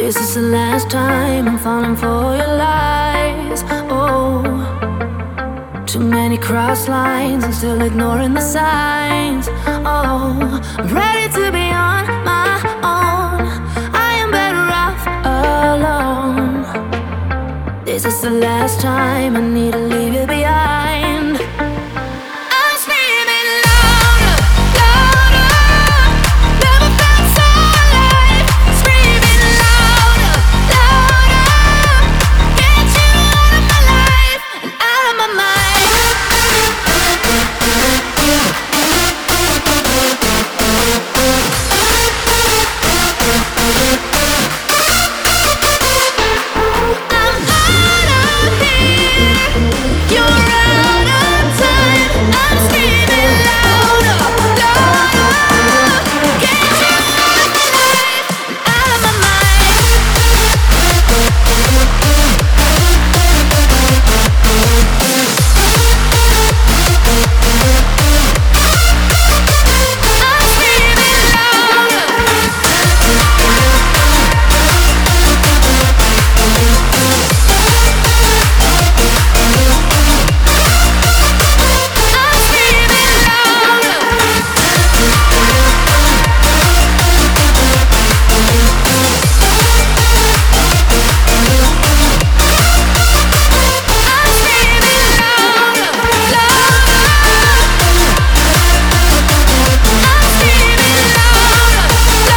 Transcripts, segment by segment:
This is the last time I'm falling for your lies. Oh, too many cross lines and still ignoring the signs. Oh, I'm ready to be on my own. I am better off alone. This is the last time I need to leave you behind. I'm screaming louder, louder. Never felt so alive. Screaming louder, louder. Get you out of my life and out of my mind. I'm out of here. You're out of time. I'm screaming louder, louder. Get you out of my life and out of my mind. I'm screaming louder. I'm screaming louder. I'm screaming louder, louder. I'm screaming louder,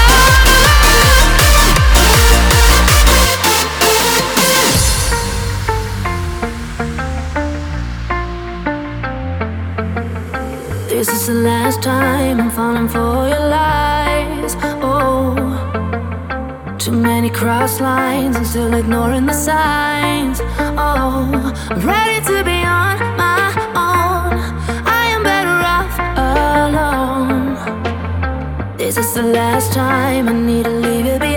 louder. This is the last time I'm falling for your lies. Oh, too many cross lines and still ignoring the signs. Oh, I'm ready to be on my own. I am better off alone. This is the last time I need to leave you behind.